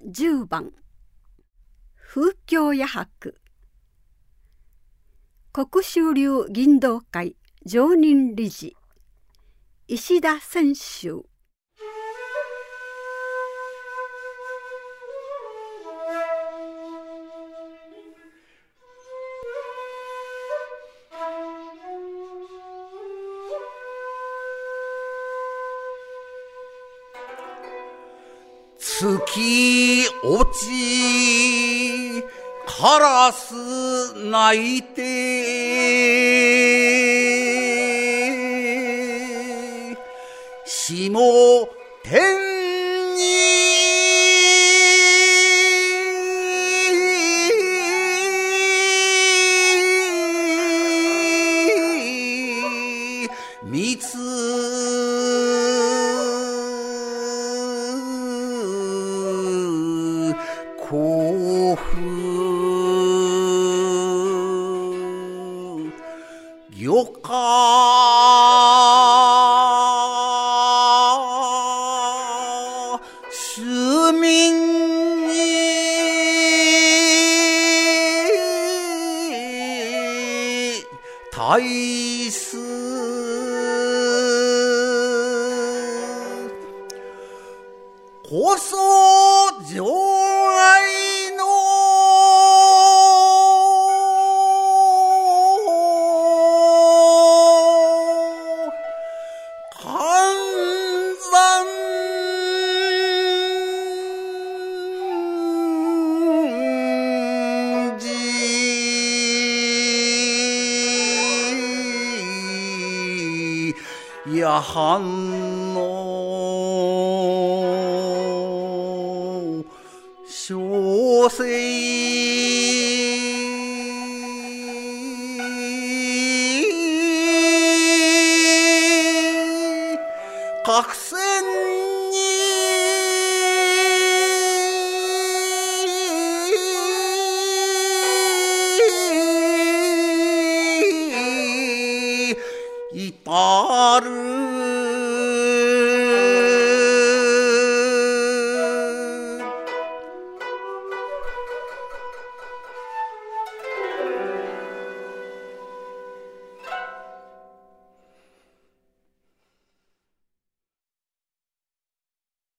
10番風教夜泊。国主流銀道会常任理事石田千秋。 月落ちカラス鳴いて下天に三つ甲府魚か庶民に対すこそ情愛の寒山寺夜半の小生角栓に至る